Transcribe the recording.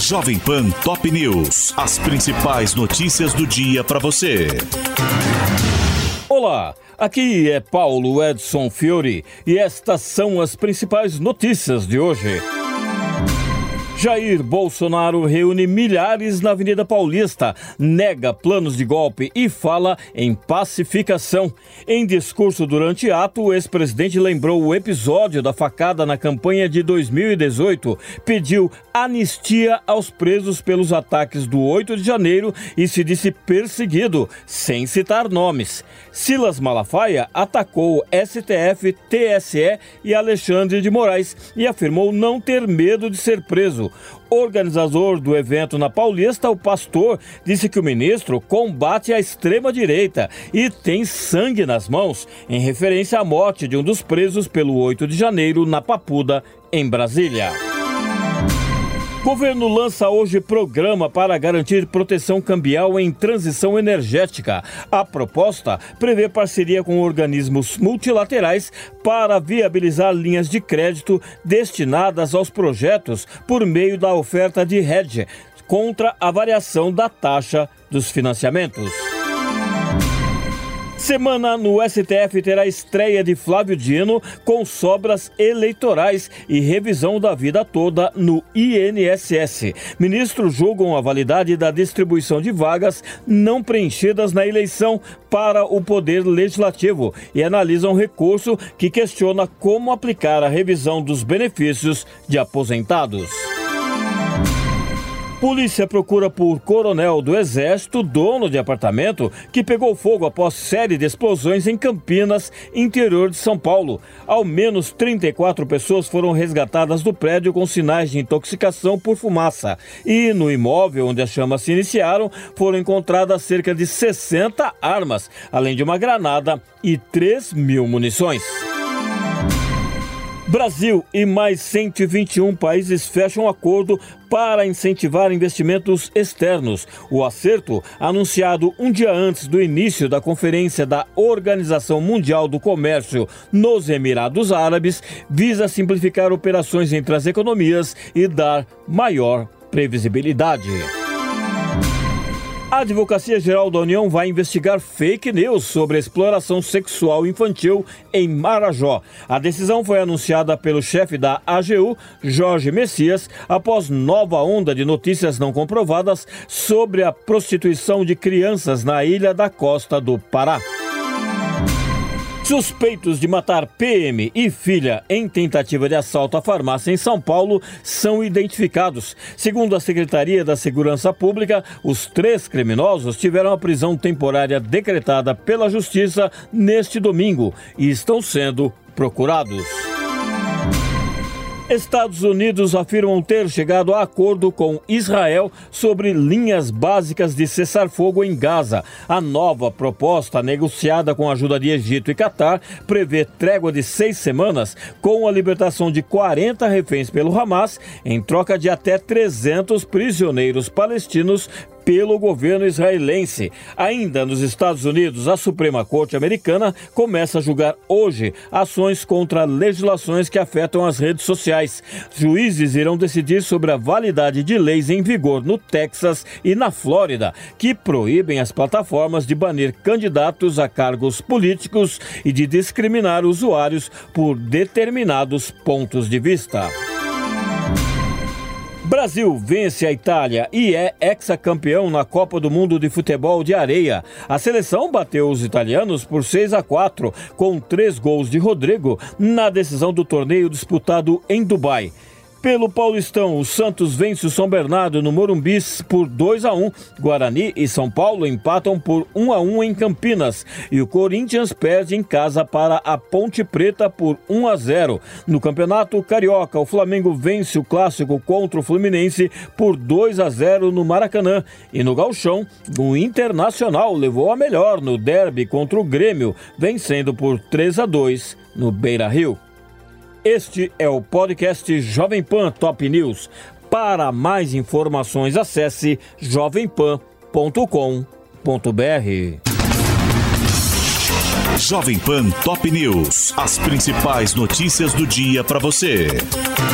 Jovem Pan Top News. As principais notícias do dia para você. Olá, aqui é Paulo Edson Fiori e estas são as principais notícias de hoje. Jair Bolsonaro reúne milhares na Avenida Paulista, nega planos de golpe e fala em pacificação. Em discurso durante ato, o ex-presidente lembrou o episódio da facada na campanha de 2018, pediu anistia aos presos pelos ataques do 8 de janeiro e se disse perseguido, sem citar nomes. Silas Malafaia atacou STF, TSE e Alexandre de Moraes e afirmou não ter medo de ser preso. Organizador do evento na Paulista, o pastor disse que o ministro combate a extrema-direita e tem sangue nas mãos, em referência à morte de um dos presos pelo 8 de janeiro na Papuda, em Brasília. Governo lança hoje programa para garantir proteção cambial em transição energética. A proposta prevê parceria com organismos multilaterais para viabilizar linhas de crédito destinadas aos projetos por meio da oferta de hedge contra a variação da taxa dos financiamentos. Semana no STF terá estreia de Flávio Dino com sobras eleitorais e revisão da vida toda no INSS. Ministros julgam a validade da distribuição de vagas não preenchidas na eleição para o Poder Legislativo e analisam recurso que questiona como aplicar a revisão dos benefícios de aposentados. Polícia procura por coronel do Exército, dono de apartamento, que pegou fogo após série de explosões em Campinas, interior de São Paulo. Ao menos 34 pessoas foram resgatadas do prédio com sinais de intoxicação por fumaça. E no imóvel onde as chamas se iniciaram, foram encontradas cerca de 60 armas, além de uma granada e 3.000 munições. Brasil e mais 121 países fecham acordo para incentivar investimentos externos. O acerto, anunciado um dia antes do início da conferência da Organização Mundial do Comércio nos Emirados Árabes, visa simplificar operações entre as economias e dar maior previsibilidade. A Advocacia Geral da União vai investigar fake news sobre a exploração sexual infantil em Marajó. A decisão foi anunciada pelo chefe da AGU, Jorge Messias, após nova onda de notícias não comprovadas sobre a prostituição de crianças na ilha da Costa do Pará. Suspeitos de matar PM e filha em tentativa de assalto à farmácia em São Paulo são identificados. Segundo a Secretaria da Segurança Pública, os 3 criminosos tiveram a prisão temporária decretada pela Justiça neste domingo e estão sendo procurados. Estados Unidos afirmam ter chegado a acordo com Israel sobre linhas básicas de cessar-fogo em Gaza. A nova proposta, negociada com a ajuda de Egito e Catar, prevê trégua de 6 semanas com a libertação de 40 reféns pelo Hamas, em troca de até 300 prisioneiros palestinos pelo governo israelense. Ainda nos Estados Unidos, a Suprema Corte Americana começa a julgar hoje ações contra legislações que afetam as redes sociais. Juízes irão decidir sobre a validade de leis em vigor no Texas e na Flórida, que proíbem as plataformas de banir candidatos a cargos políticos e de discriminar usuários por determinados pontos de vista. Brasil vence a Itália e é hexacampeão na Copa do Mundo de Futebol de Areia. A seleção bateu os italianos por 6-4, com 3 gols de Rodrigo na decisão do torneio disputado em Dubai. Pelo Paulistão, o Santos vence o São Bernardo no Morumbi por 2-1. Guarani e São Paulo empatam por 1-1 em Campinas. E o Corinthians perde em casa para a Ponte Preta por 1-0. No Campeonato Carioca, o Flamengo vence o clássico contra o Fluminense por 2-0 no Maracanã. E no Gauchão, o Internacional levou a melhor no derby contra o Grêmio, vencendo por 3-2 no Beira-Rio. Este é o podcast Jovem Pan Top News. Para mais informações, acesse jovempan.com.br. Jovem Pan Top News. As principais notícias do dia para você.